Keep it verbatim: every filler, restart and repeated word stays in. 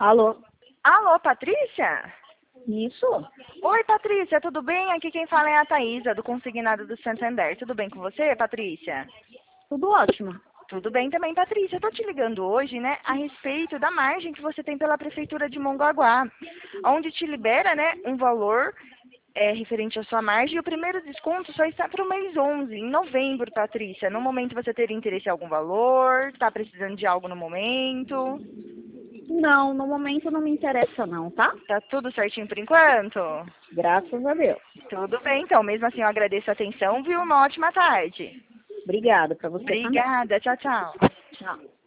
Alô? Alô, Patrícia? Isso? Oi, Patrícia, tudo bem? Aqui quem fala é a Thaísa, do Consignado do Santander. Tudo bem com você, Patrícia? Tudo ótimo. Tudo bem também, Patrícia. Eu tô te ligando hoje, né, a respeito da margem que você tem pela Prefeitura de Mongaguá, onde te libera, né, um valor é, referente à sua margem, e o primeiro desconto só está para o mês onze, em novembro, Patrícia. No momento você teria interesse em algum valor? Está precisando de algo no momento? Não, no momento não me interessa não, tá? Tá tudo certinho por enquanto? Graças a Deus. Tudo bem, então. Mesmo assim, eu agradeço a atenção, viu? Uma ótima tarde. Obrigada para você também. Obrigada. Tchau, tchau. Tchau.